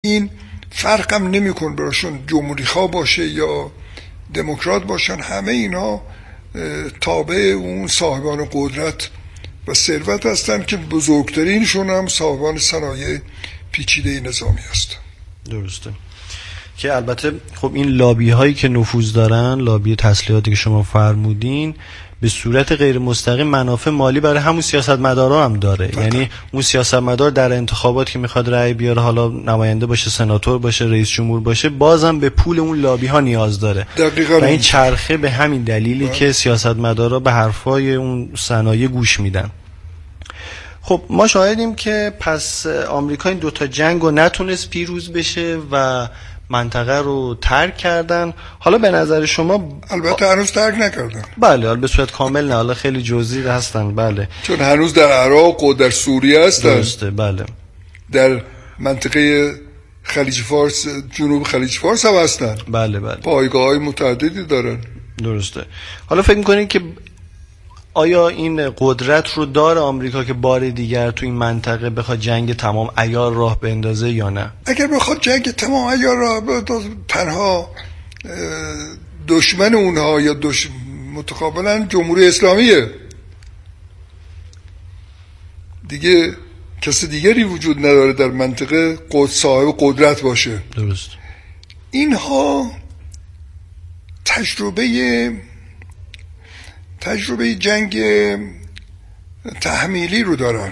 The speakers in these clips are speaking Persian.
این فرق هم نمی‌کنه براشون جمهوری خواه باشه یا دموکرات باشن، همه اینا تابع اون صاحبان قدرت و ثروت هستن که بزرگترینشون هم صاحبان صنایع پیچیده نظامی هستن. درسته که البته خب این لابی هایی که نفوذ دارن، لابی تسلیحاتی که شما فرمودین، به صورت غیر مستقیم منافع مالی برای همون سیاستمدارا هم داره. یعنی اون سیاستمدار در انتخابات که میخواد رأی بیاره، حالا نماینده باشه، سناتور باشه، رئیس جمهور باشه، بازم به پول اون لابی ها نیاز داره. دقیقاً. و این چرخه به همین دلیلی که سیاستمدارا به حرفای اون صنایع گوش میدن. خب ما شاهدیم که پس آمریکا این دوتا جنگ رو نتونست پیروز بشه و منطقه رو ترک کردن. حالا به نظر شما البته هنوز ترک نکردن. بله، حالا به صورت کامل نه، حالا خیلی جزئی هستن. بله، چون هنوز در عراق و در سوریه هستن. درسته. بله، در منطقه خلیج فارس، جنوب خلیج فارس هم هستن. بله بله، پایگاه‌های متعددی دارن. درسته. حالا فکر می‌کنید که آیا این قدرت رو داره آمریکا که بار دیگر تو این منطقه بخواد جنگ تمام عیار راه بندازه یا نه؟ اگر بخواد جنگ تمام عیار راه بندازه، تنها دشمن اونها یا متقابلا جمهوری اسلامیه. دیگه کسی دیگری وجود نداره در منطقه صاحب قدرت باشه. درست. اینها تجربه جنگ تحمیلی رو دارن.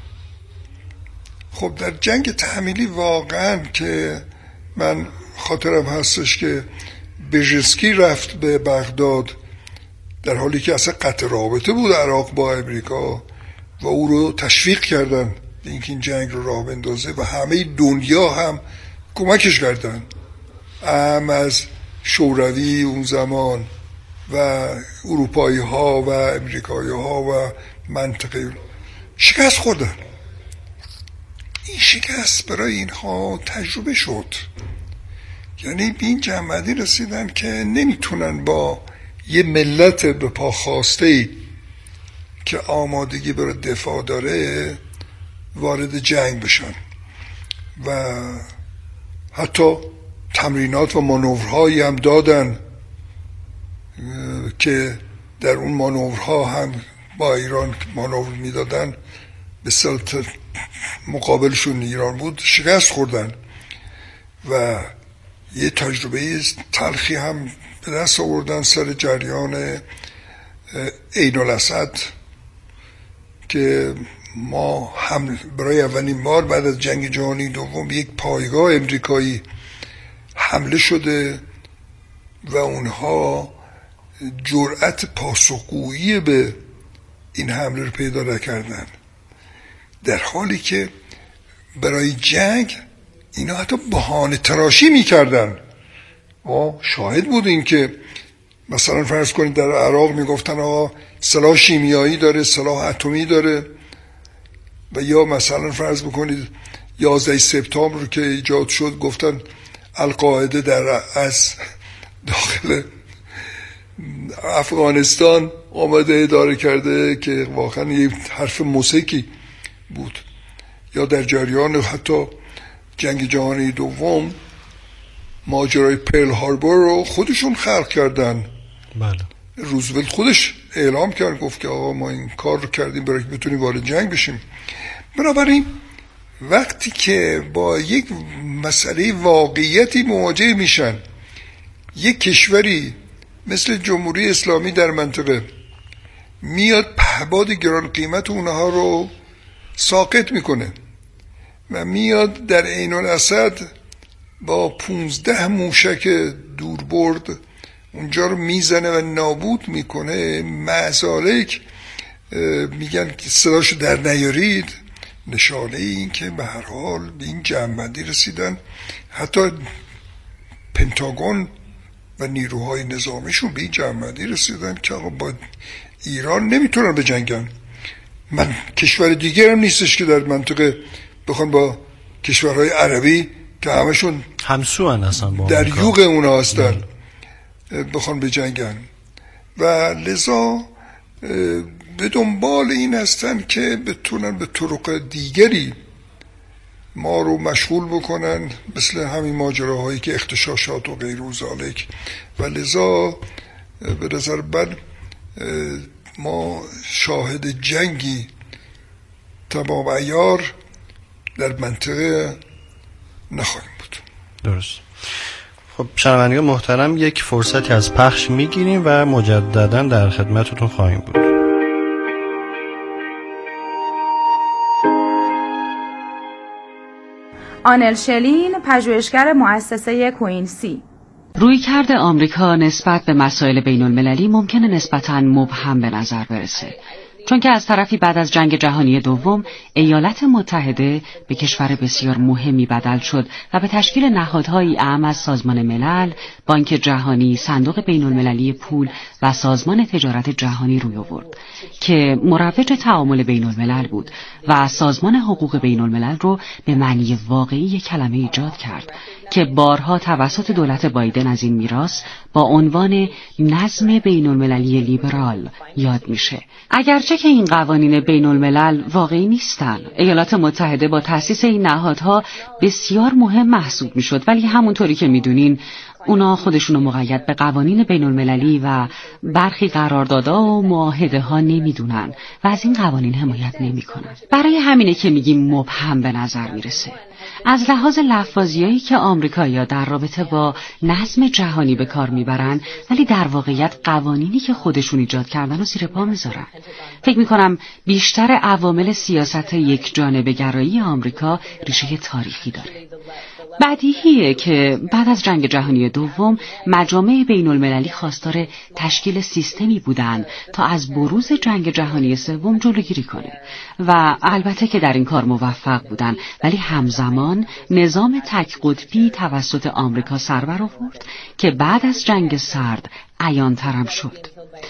خب در جنگ تحمیلی واقعا که من خاطرم هستش که بژسکی رفت به بغداد در حالی که اصلا قطع رابطه بود عراق با امریکا و او رو تشویق کردن به اینکه این جنگ رو راه بندازه و همه دنیا هم کمکش کردن، هم از شوروی اون زمان و اروپایی ها و امریکایی ها و منطقه شکست خوردن. این شکست برای اینها تجربه شد، یعنی به این جنبندی رسیدن که نمیتونن با یه ملت به پا خواسته که آمادگی برای دفاع داره وارد جنگ بشن و حتی تمرینات و مانورهایی هم دادن که در اون مانورها هم با ایران مانور میدادن، به صورت مقابلشون ایران بود، شکست خوردن و یه تجربه تلخی هم به دست آوردن سر جریان عین الاسد که ما هم برای اولین بار بعد از جنگ جهانی دوم یک پایگاه امریکایی حمله شده و اونها جرأت پاسخگویی به این حمله رو پیدا نکردن، در حالی که برای جنگ اینا حتی بهانه تراشی میکردن. ما شاهد بودیم که مثلا فرض کنید در عراق میگفتن آقا سلاح شیمیایی داره، سلاح اتمی داره، و یا مثلا فرض بکنید 11 سپتامبر رو که ایجاد شد گفتن القاعده از داخل افغانستان آمده اداره کرده، که واقعا یه حرف موسیقی بود. یا در جریان حتی جنگ جهانی دوم ماجرای پرل هاربور رو خودشون خلق کردن. بله. روزولت خودش اعلام کرد، گفت که آقا ما این کار رو کردیم برای که بتونیم وارد جنگ بشیم. بنابراین وقتی که با یک مسئله واقعیتی مواجه میشن، یک کشوری مثل جمهوری اسلامی در منطقه میاد پهباد گران قیمت اونها رو ساقط میکنه و میاد در عین الاسد با 15 موشک دوربرد اونجا رو میزنه و نابود میکنه، معزالک میگن که صداشو در نیارید، نشانه این که به هر حال به این جنبندی رسیدن. حتی پنتاگون و نیروهای نظامیشون به این جنبندی رسیدن که آقا با ایران نمیتونن بجنگن. من کشور دیگر هم نیستش که در منطقه بخوان با کشورهای عربی که همشون همسو هستن با در یوغ اونا هستن بخوان بجنگن، و لذا به دنبال این هستن که بتونن به طرق دیگری ما رو مشغول بکنن مثل همین ماجراهایی که اغتشاشات و غیر و ذالک، و لذا به نظر من ما شاهد جنگی تمام عیار در منطقه نخواهیم بود. درست. خب شنوندگان محترم، یک فرصتی از پخش میگیریم و مجددا در خدمتتون خواهیم بود. آنل شلین، پژوهشگر مؤسسه کوینسی. رویکرد آمریکا نسبت به مسائل بین المللی ممکنه نسبتاً مبهم به نظر برسه، چون که از طرفی بعد از جنگ جهانی دوم ایالات متحده به کشور بسیار مهمی بدل شد و به تشکیل نهادهایی اعم از سازمان ملل، بانک جهانی، صندوق بین المللی پول و سازمان تجارت جهانی روی آورد که مروج تعامل بین الملل بود و سازمان حقوق بین الملل رو به معنی واقعی کلمه ایجاد کرد که بارها توسط دولت بایدن از این میراث با عنوان نظم بین المللی لیبرال یاد میشه. اگرچه که این قوانین بین الملل واقعی نیستن، ایالات متحده با تأسیس این نهادها بسیار مهم محسوب میشد، ولی همونطوری که میدونین اونا خودشونو مقید به قوانین بین المللی و برخی قراردادها و معاهده ها نمیدونن و از این قوانین حمایت نمیکنن. برای همینه که میگیم مبهم به نظر میرسه. از لحاظ لفاظیایی که آمریکایی‌ها در رابطه با نظم جهانی به کار میبرن، ولی در واقعیت قوانینی که خودشون ایجاد کردن رو زیر پا میذارن. فکر میکنم بیشتر عوامل سیاست یک جانبه گرایی آمریکا ریشه تاریخی داره. بدیهیه که بعد از جنگ جهانی دوم مجامع بین المللی خواستار تشکیل سیستمی بودن تا از بروز جنگ جهانی سوم جلوگیری کنه و البته که در این کار موفق بودن، ولی همزمان نظام تک قطبی توسط آمریکا سر برآورد که بعد از جنگ سرد عیان‌ترم شد.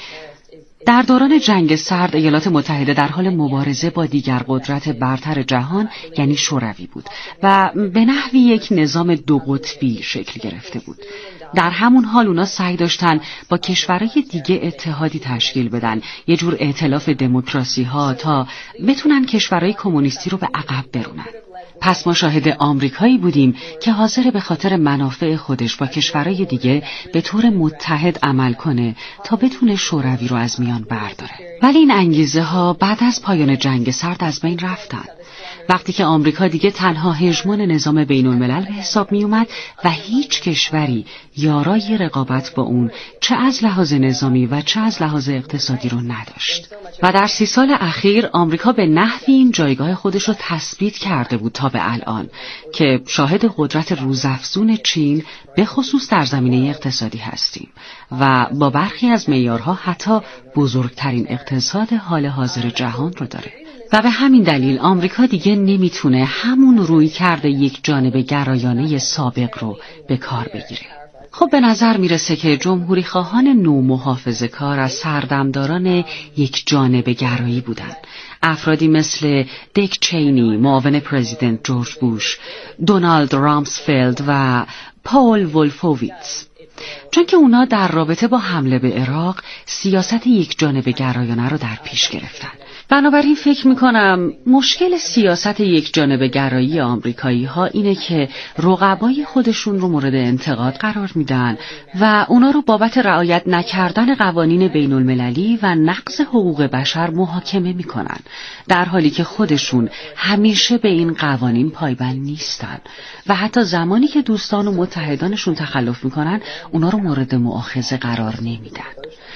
در دوران جنگ سرد ایالات متحده در حال مبارزه با دیگر قدرت برتر جهان یعنی شوروی بود و به نحوی یک نظام دو قطبی شکل گرفته بود. در همون حال اونا سعی داشتن با کشورهای دیگه اتحادی تشکیل بدن، یه جور ائتلاف دموکراسی ها تا بتونن کشورهای کمونیستی رو به عقب برونن. پس ما شاهد آمریکایی بودیم که حاضر به خاطر منافع خودش با کشورهای دیگه به طور متحد عمل کنه تا بتونه شوروی رو از میان برداره. ولی این انگیزه ها بعد از پایان جنگ سرد از بین رفتن. وقتی که آمریکا دیگه تنها هژمون نظام بین الملل به حساب می اومد و هیچ کشوری یارای رقابت با اون چه از لحاظ نظامی و چه از لحاظ اقتصادی رو نداشت. و در 30 سال اخیر آمریکا به نحوی این جایگاه خودش رو تثبیت کرده بود تا به الان که شاهد قدرت روزافزون چین به خصوص در زمینه اقتصادی هستیم و با برخی از معیارها حتی بزرگترین اقتصاد حال حاضر جهان رو داره. و به همین دلیل آمریکا دیگه نمیتونه همون رویکرد یک جانبه گرایانه سابق رو به کار بگیره. خب به نظر میرسه که جمهوری خواهان نومحافظه کار از سردمداران یک جانبه گرایی بودن. افرادی مثل دیک چینی، معاون پرزیدنت جورج بوش، دونالد رامسفلد و پاول ولفوویتز. چون که اونا در رابطه با حمله به عراق سیاست یک جانبه گرایانه رو در پیش گرفتن. بنابراین فکر میکنم مشکل سیاست یک جانبه گرایی آمریکایی ها اینه که رقبای خودشون رو مورد انتقاد قرار میدن و اونا رو بابت رعایت نکردن قوانین بین المللی و نقض حقوق بشر محاکمه میکنن، در حالی که خودشون همیشه به این قوانین پایبند نیستن و حتی زمانی که دوستان و متحدانشون تخلف میکنن اونا رو مورد مؤاخذه قرار نمیدن.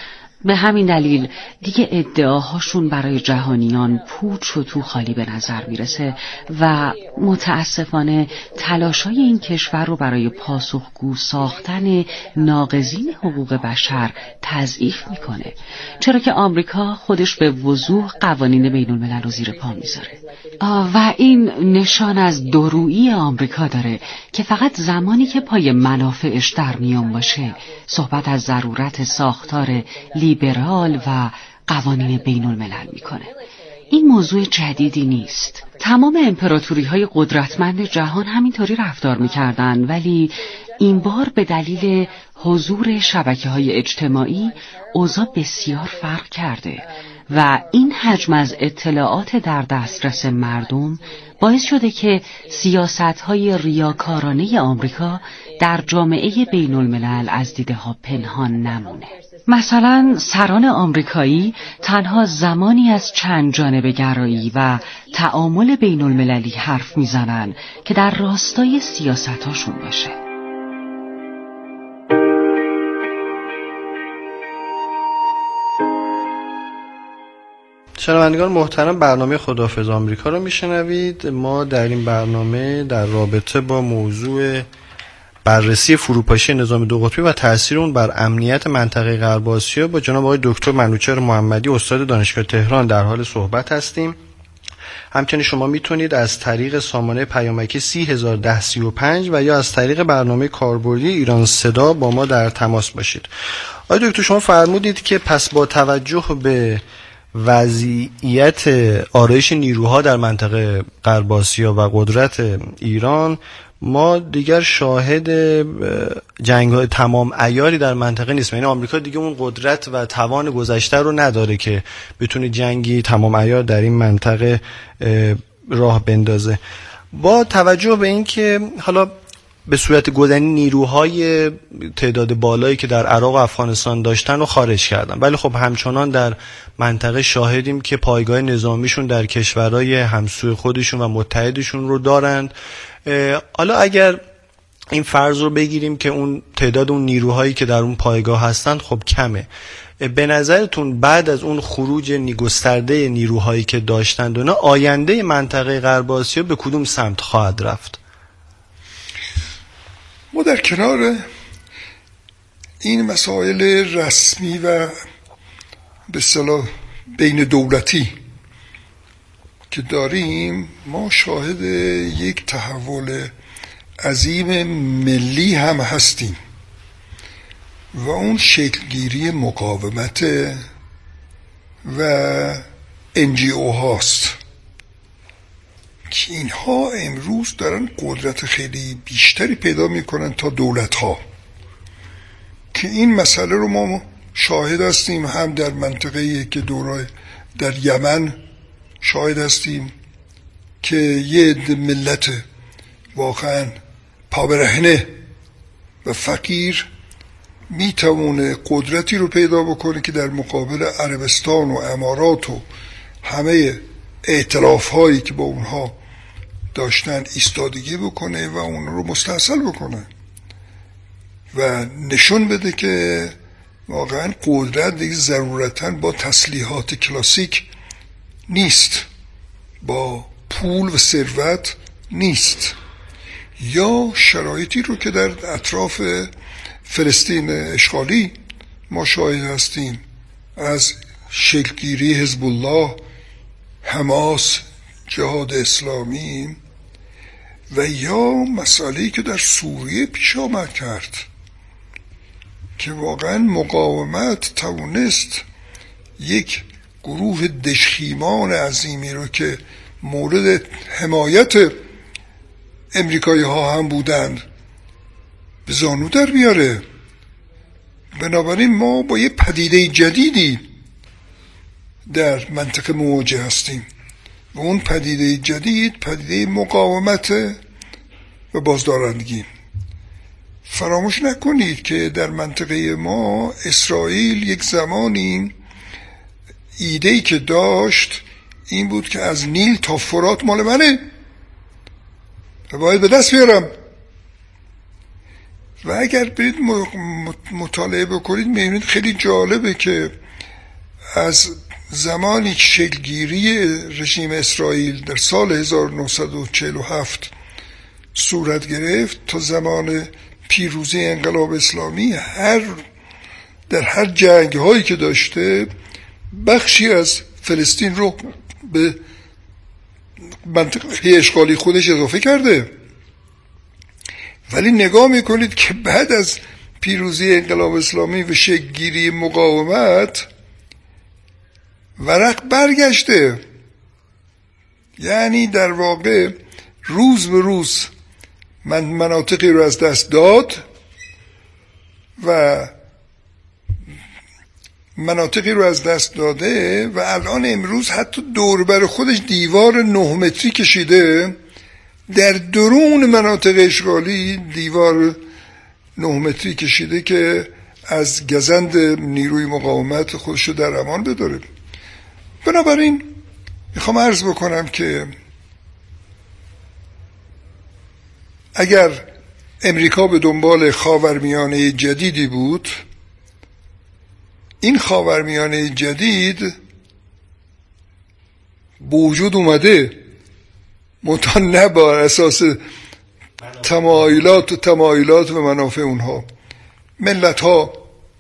به همین دلیل دیگه ادعاهاشون برای جهانیان پوچ و تو خالی به نظر میرسه و متاسفانه تلاشای این کشور رو برای پاسخگو ساختن ناقضین حقوق بشر تضعیف میکنه، چرا که آمریکا خودش به وضوح قوانین بین الملل رو زیر پا میذاره و این نشان از دورویی آمریکا داره که فقط زمانی که پای منافعش در میان باشه صحبت از ضرورت ساختار لیبرال و قوانین بین الملل میکنه. این موضوع جدیدی نیست. تمام امپراتوری‌های قدرتمند جهان همینطوری رفتار میکردن، ولی این بار به دلیل حضور شبکه‌های اجتماعی اوضاع بسیار فرق کرده و این حجم از اطلاعات در دسترس مردم باعث شده که سیاست‌های ریاکارانه آمریکا در جامعه بین الملل از دیده ها پنهان نمونه. مثلا سران آمریکایی تنها زمانی از چند جانبه گرایی و تعامل بین المللی حرف میزنن که در راستای سیاستاشون باشه. شنوندگان محترم، برنامه خداحافظ آمریکا رو میشنوید. ما در این برنامه در رابطه با موضوع بررسی فروپاشی نظام دو قطبی و تأثیر اون بر امنیت منطقه غرب آسیا با جناب آقای دکتر منوچهر محمدی استاد دانشگاه تهران در حال صحبت هستیم. همچنین شما میتونید از طریق سامانه پیامکی 301035 و یا از طریق برنامه کاربردی ایران صدا با ما در تماس باشید. آقای دکتر، شما فرمودید که پس با توجه به وضعیت آرایش نیروها در منطقه غرب آسیا و قدرت ایران، ما دیگر شاهد جنگ‌های تمام عیاری در منطقه نیست. یعنی آمریکا دیگه اون قدرت و توان گذشته رو نداره که بتونه جنگی تمام عیار در این منطقه راه بندازه. با توجه به این که حالا به صورت گذری نیروهای تعداد بالایی که در عراق و افغانستان داشتن رو خارج کردن، ولی خب همچنان در منطقه شاهدیم که پایگاه نظامیشون در کشورهای همسوی خودشون و متحدشون رو دارند. حالا اگر این فرض رو بگیریم که اون تعداد اون نیروهایی که در اون پایگاه هستند خب کمه، به نظرتون بعد از اون خروج گسترده نیروهایی که داشتند اونا آینده منطقه غرب آسیا به کدوم سمت خواهد رفت؟ ما در کنار این مسائل رسمی و به اصطلاح بین دولتی که داریم، ما شاهد یک تحول عظیم ملی هم هستیم و اون شکلگیری مقاومت و NGO هاست که اینها امروز دارن قدرت خیلی بیشتری پیدا میکنن تا دولت ها، که این مسئله رو ما شاهد هستیم هم در منطقه‌ای که در یمن شاهد هستیم که یه ملت واقعا پابرهنه و فقیر میتونه قدرتی رو پیدا بکنه که در مقابل عربستان و امارات و همه ائتلاف هایی که با اونها داشتن ایستادگی بکنه و اون رو مستحصل بکنه و نشون بده که واقعا قدرت دیگه ضرورتاً با تسلیحات کلاسیک نیست، با پول و ثروت نیست، یا شرایطی رو که در اطراف فلسطین اشغالی ما شاهد هستیم، از شکلگیری حزب الله، حماس، جهاد اسلامی، و یا مسئله‌ای که در سوریه پیش آمد کرد که واقعا مقاومت توانست یک گروه دژخیمان عظیمی رو که مورد حمایت امریکایی ها هم بودند به زانو در بیاره. بنابراین ما با یه پدیده جدیدی در منطقه مواجه هستیم و اون پدیده جدید پدیده مقاومت و بازدارندگی. فراموش نکنید که در منطقه ما اسرائیل یک زمانی ایده‌ای که داشت این بود که از نیل تا فرات مال منه و باید به دست بیارم. و اگر برید مطالعه بکنید می‌بینید خیلی جالبه که از زمانی که شکلگیری رژیم اسرائیل در سال 1947 صورت گرفت تا زمان پیروزی انقلاب اسلامی، در هر جنگ هایی که داشته بخشی از فلسطین رو به منطقه اشغالی خودش اضافه کرده. ولی نگاه میکنید که بعد از پیروزی انقلاب اسلامی و شکلگیری مقاومت ورق برگشته، یعنی در واقع روز به روز مناطقی رو از دست داد و مناطقی رو از دست داده و الان امروز حتی دور بر خودش دیوار 9 متری کشیده، در درون مناطق اشغالی دیوار 9 متری کشیده که از گزند نیروی مقاومت خودشو در امان بداره. بنابراین میخوام عرض بکنم که اگر امریکا به دنبال خاورمیانه جدیدی بود، این خاورمیانه جدید به وجود اومده، منتها نه بر اساس تمایلات و منافع اونها. ملت ها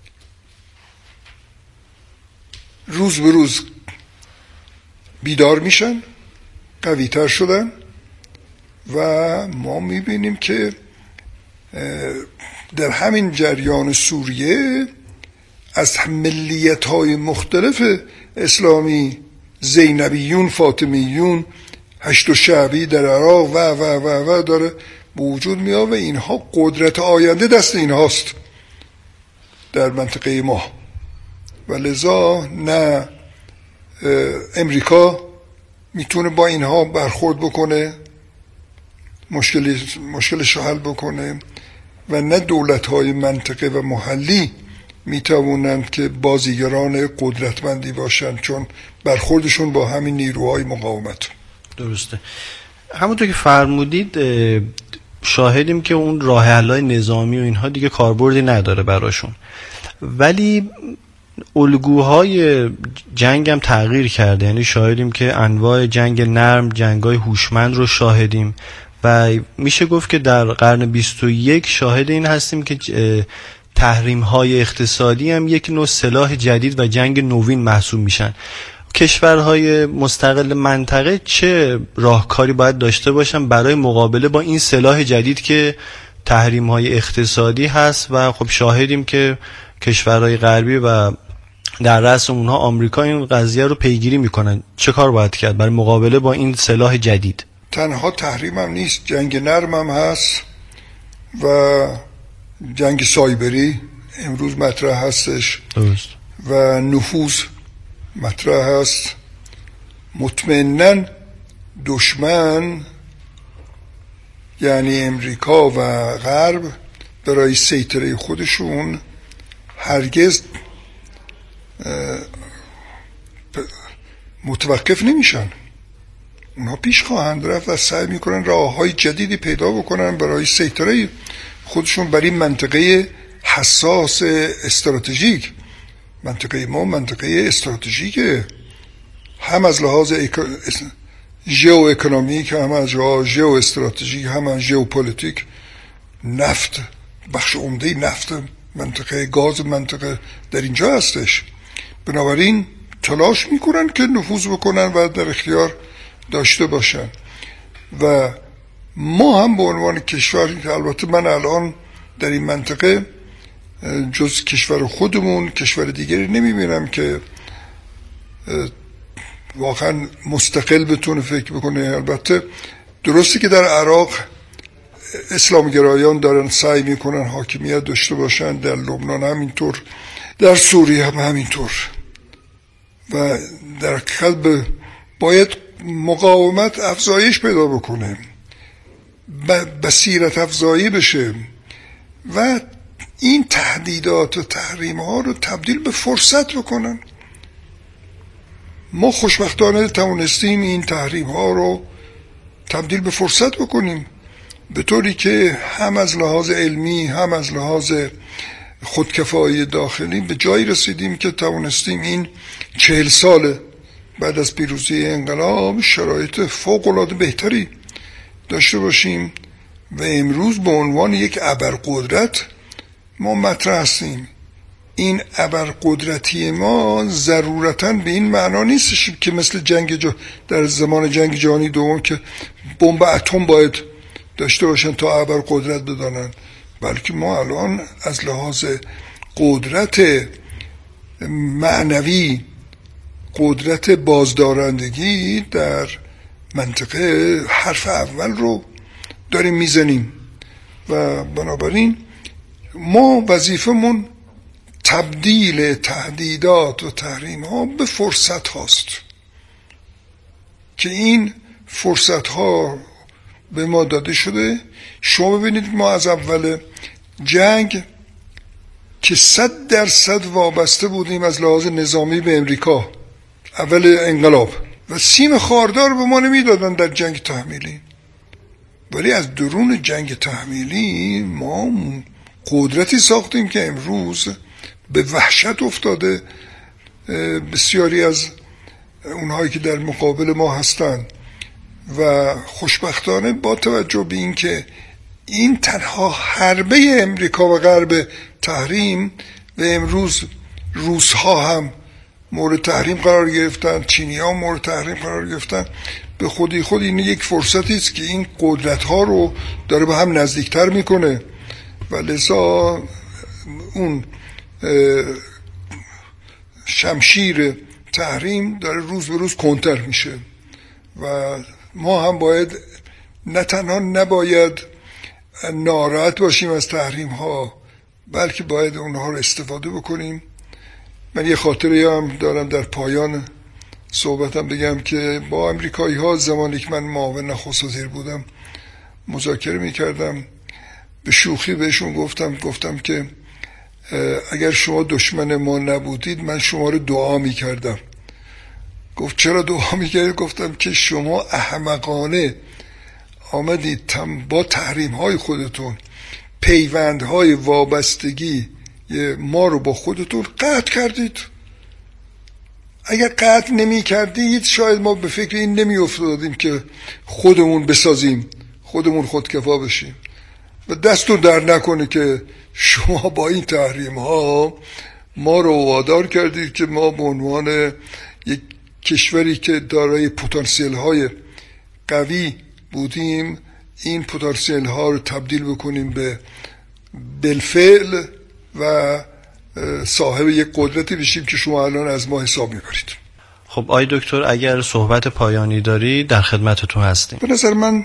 روز به روز بیدار میشن، قوی تر شدن و ما میبینیم که در همین جریان سوریه از ملیت های مختلف اسلامی، زینبیون، فاطمیون، هشت شعبی در عراق و داره به وجود میاد و اینها قدرت آینده دست اینهاست در منطقه ما و لذا نه امریکا میتونه با اینها برخورد بکنه، مشکلش رو حل بکنه و نه دولت‌های منطقه و محلی میتوانند که بازیگران قدرتمندی باشن، چون برخوردشون با همین نیروهای مقاومت. درسته. همونطور که فرمودید شاهدیم که اون راه حل‌های نظامی و اینها دیگه کاربردی نداره براشون، ولی الگوهای جنگ هم تغییر کرده. یعنی شاهدیم که انواع جنگ نرم، جنگ‌های هوشمند رو شاهدیم و میشه گفت که در قرن 21 شاهد این هستیم که تحریم‌های اقتصادی هم یک نوع سلاح جدید و جنگ نوین محسوب میشن. کشورهای مستقل منطقه چه راهکاری باید داشته باشن برای مقابله با این سلاح جدید که تحریم‌های اقتصادی هست و خب شاهدیم که کشورهای غربی و در رأس اونها آمریکا این قضیه رو پیگیری میکنن؟ چه کار باید کرد برای مقابله با این سلاح جدید؟ تنها تحریم هم نیست، جنگ نرم هم هست و جنگ سایبری امروز مطرح هستش. درست. و نفوذ مطرح هست. مطمئناً دشمن یعنی امریکا و غرب برای سیطره خودشون هرگز متوقف نمیشن، اونها پیش خواهند رفت و سعی میکنن راههای جدیدی پیدا بکنن برای سیطره خودشون بر این منطقه حساس استراتژیک. منطقه ما منطقه استراتژیکه، هم از لحاظ ژئو اکونومیک، هم از لحاظ ژئو استراتژیک، هم از ژئو پلیتیک. نفت، بخش عمده نفت منطقه، گاز منطقه در اینجا هستش. بنابراین تلاش میکنن که نفوذ بکنن و در اختیار داشته باشن و ما هم به عنوان کشور، البته من الان در این منطقه جز کشور خودمون کشور دیگری نمیبینم که واقعا مستقل بتونه فکر بکنه. البته درسته که در عراق اسلامگرایان دارن سعی میکنن حاکمیت داشته باشن، در لبنان همینطور، در سوریه هم همینطور و در قلب باید مقاومت افزایش پیدا بکنه، بصیرت افزایی بشه و این تهدیدات و تحریم ها رو تبدیل به فرصت بکنن. ما خوشبختانه توانستیم این تحریم ها رو تبدیل به فرصت بکنیم، به طوری که هم از لحاظ علمی هم از لحاظ خودکفایی داخلی به جایی رسیدیم که توانستیم این 40 سال بعد از پیروزی انقلاب شرایط فوق‌العاده بهتری داشته باشیم و امروز به عنوان یک ابرقدرت ما مطرح هستیم. این ابرقدرتی ما ضرورتاً به این معنا نیستش که مثل در زمان جنگ جهانی دوم که بمب اتم باید داشته باشن تا ابرقدرت بدانن، بلکه ما الان از لحاظ قدرت معنوی، قدرت بازدارندگی در منطقه حرف اول رو داریم میزنیم و بنابراین ما وظیفمون تبدیل تهدیدات و تحریم ها به فرصت هاست که این فرصت ها به ما داده شده. شما ببینید ما از اول جنگ که 100% وابسته بودیم از لحاظ نظامی به امریکا، اول انقلاب، و سیم خاردار به ما نمیدادن در جنگ تحمیلی، ولی از درون جنگ تحمیلی ما قدرتی ساختیم که امروز به وحشت افتاده بسیاری از اونهایی که در مقابل ما هستند. و خوشبختانه با توجه به این که این تنها حربه امریکا و غرب تحریم و امروز روس‌ها هم مورد تحریم قرار گرفتن، چینی‌ها مورد تحریم قرار گرفتن، به خودی خود این یک فرصتی است که این قدرت‌ها رو داره به هم نزدیکتر میکنه و لذا اون شمشیر تحریم داره روز به روز کنتر میشه و ما هم باید نه تنها نباید ناراحت باشیم از تحریم ها، بلکه باید اونها رو استفاده بکنیم. من یه خاطره هم دارم در پایان صحبتم بگم که با امریکایی ها زمانی که من معاون نخست وزیر بودم مذاکره میکردم، به شوخی بهشون گفتم که اگر شما دشمن ما نبودید من شما رو دعا میکردم. گفت چرا دعا میکردید؟ گفتم که شما احمقانه آمدید با تحریم های خودتون پیوندهای وابستگی ما رو با خودتون قطع کردید. اگر قطع نمی کردید شاید ما به فکر این نمی افتادیم که خودمون بسازیم، خودمون خودکفا بشیم. و دستون در نکنه که شما با این تحریم ها ما رو وادار کردید که ما به عنوان یک کشوری که دارای پتانسیل های قوی بودیم این پتانسیل ها رو تبدیل بکنیم به بالفعل و صاحب یک قدرتی بشیم که شما الان از ما حساب میبرید. خب آقای دکتر اگر صحبت پایانی داری در خدمتتون هستیم. به نظر من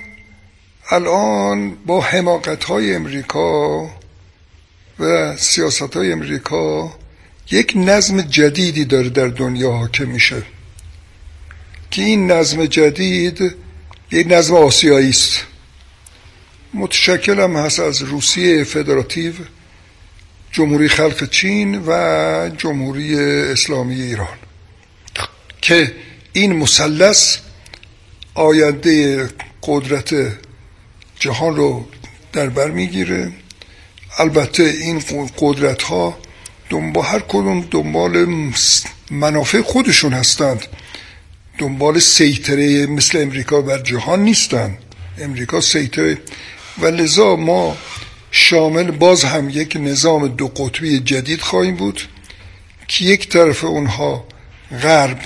الان با حماقت های امریکا و سیاست های امریکا یک نظم جدیدی داره در دنیا حاکم میشه که این نظم جدید یک نظم آسیایی است، متشکل هم هست از روسیه فدراتیو، جمهوری خلق چین و جمهوری اسلامی ایران، که این مثلث آینده قدرت جهان رو در بر میگیره. البته این قدرت ها هر کدوم دنبال منافع خودشون هستند، دنبال سیطره مثل امریکا بر جهان نیستند. امریکا سیطره و لذا ما شامل باز هم یک نظام دو قطبی جدید خواهیم بود که یک طرف اونها غرب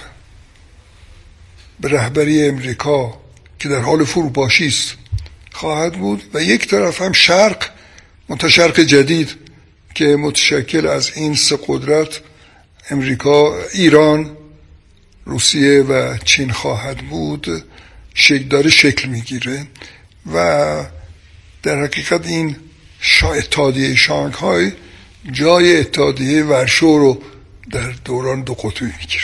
به رهبری امریکا که در حال فروپاشی است خواهد بود و یک طرف هم شرق متشرق جدید که متشکل از این سه قدرت امریکا، ایران، روسیه و چین خواهد بود، داره شکل میگیره و در حقیقت این اتحادیه شانگهای جای اتحادیه ورشو رو در دوران دو قطبی میگیره.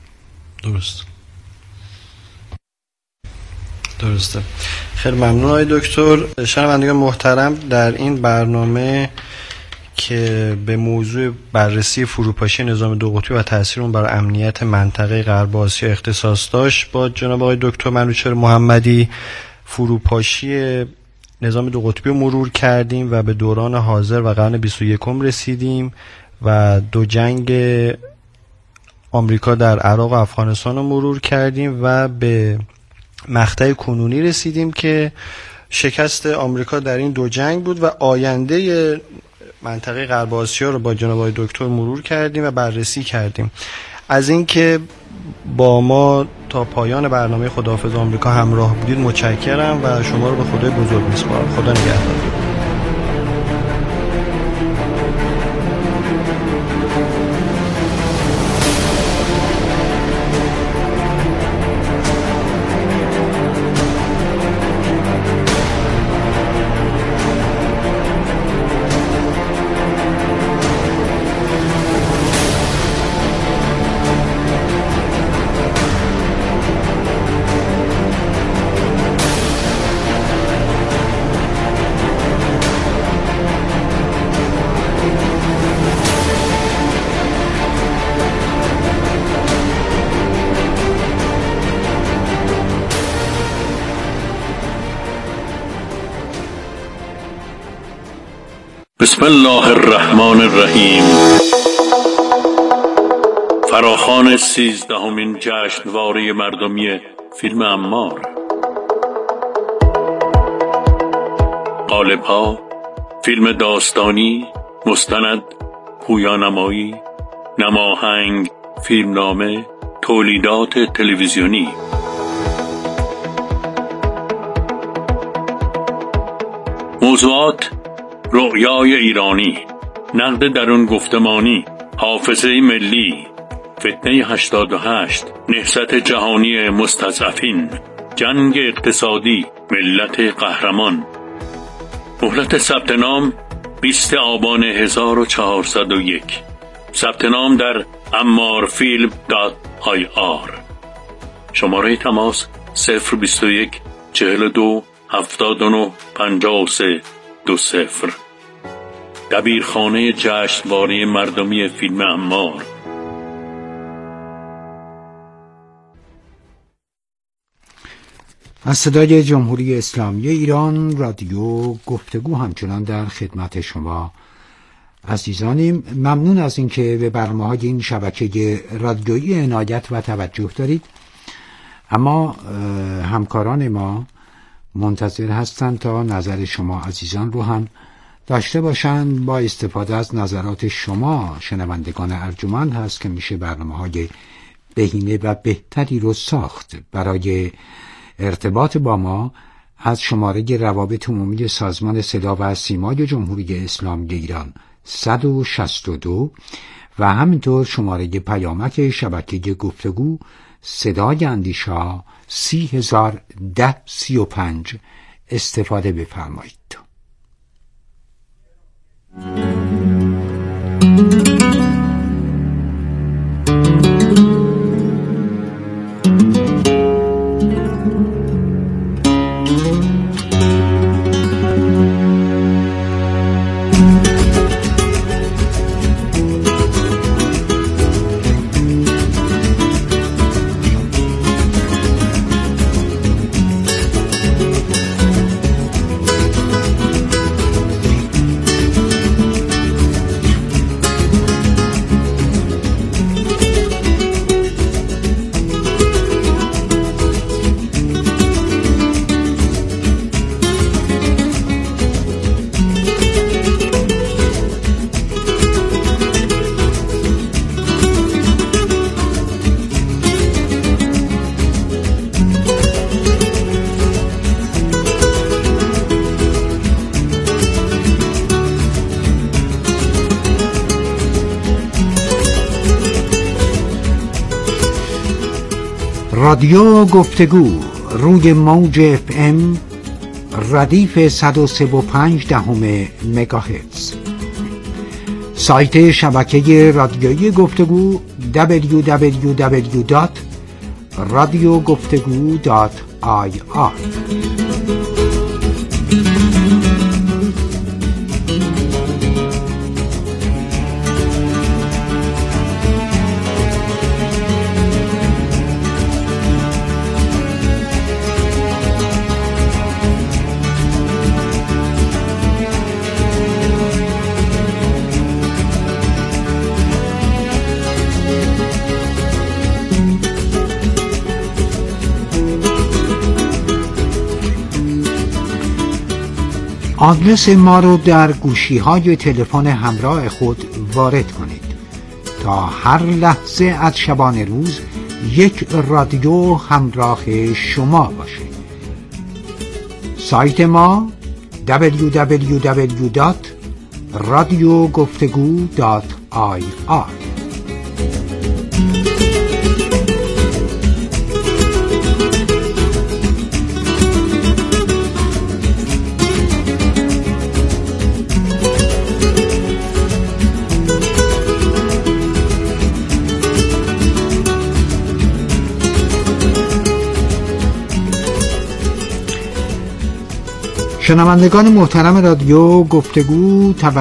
درسته. خیلی ممنون آقای دکتر. شنوندگان محترم، در این برنامه که به موضوع بررسی فروپاشی نظام دو قطبی و تأثیر اون بر امنیت منطقه غرب آسیا اختصاص داشت، با جناب آقای دکتر منوچهر محمدی فروپاشی نظام دو قطبی رو مرور کردیم و به دوران حاضر و قرن 21 رسیدیم و دو جنگ آمریکا در عراق و افغانستان رو مرور کردیم و به مقطع کنونی رسیدیم که شکست آمریکا در این دو جنگ بود و آینده منطقه غرب آسیا رو با جناب آقای دکتر مرور کردیم و بررسی کردیم. از اینکه با ما تا پایان برنامه خداحافظ آمریکا همراه بودید متشکرم و شما رو به خدای بزرگ میسپارم. خدا نگهدار. بسم الله الرحمن الرحیم. فراخوان 13مین جشنواره مردمی فیلم عمار. قالب‌ها: فیلم داستانی، مستند، پویانمایی، نماهنگ، فیلمنامه، تولیدات تلویزیونی. موضوعات: رؤیای ایرانی، نقد درون گفتمانی، حافظه ملی، فتنه 88، نهضت جهانی مستضعفین، جنگ اقتصادی، ملت قهرمان. مهلت ثبت نام 20 آبان 1401. ثبت نام در ammarfilm.ir. شماره تماس 021 42 79 53 20. دبیرخانه جشنواره مردمی فیلم عمار. از صدای جمهوری اسلامی ایران رادیو گفتگو همچنان در خدمت شما عزیزانیم. ممنون از اینکه به برنامه‌های این شبکه رادیویی عنایت و توجه دارید. اما همکاران ما منتظر هستند تا نظر شما عزیزان رو هم داشته باشند. با استفاده از نظرات شما شنوندگان ارجمند هست که میشه برنامه‌های بهینه و بهتری رو ساخت. برای ارتباط با ما از شماره روابط عمومی سازمان صدا و سیمای جمهوری اسلامی ایران 162 و همینطور شماره پیامک شبکه گفتگو صدای اندیشا 301035 استفاده بفرمایید. رادیو گفتگو روی موج FM ردیف 103.5 مگاهرتز. سایت شبکه رادیویی گفتگو www.radiogoftegu.ir. آدرس ما رو در گوشی‌های تلفن همراه خود وارد کنید تا هر لحظه از شبانه روز یک رادیو همراه شما باشه. سایت ما www.radiogoftegu.ir. شنوندگان محترم رادیو گفتگو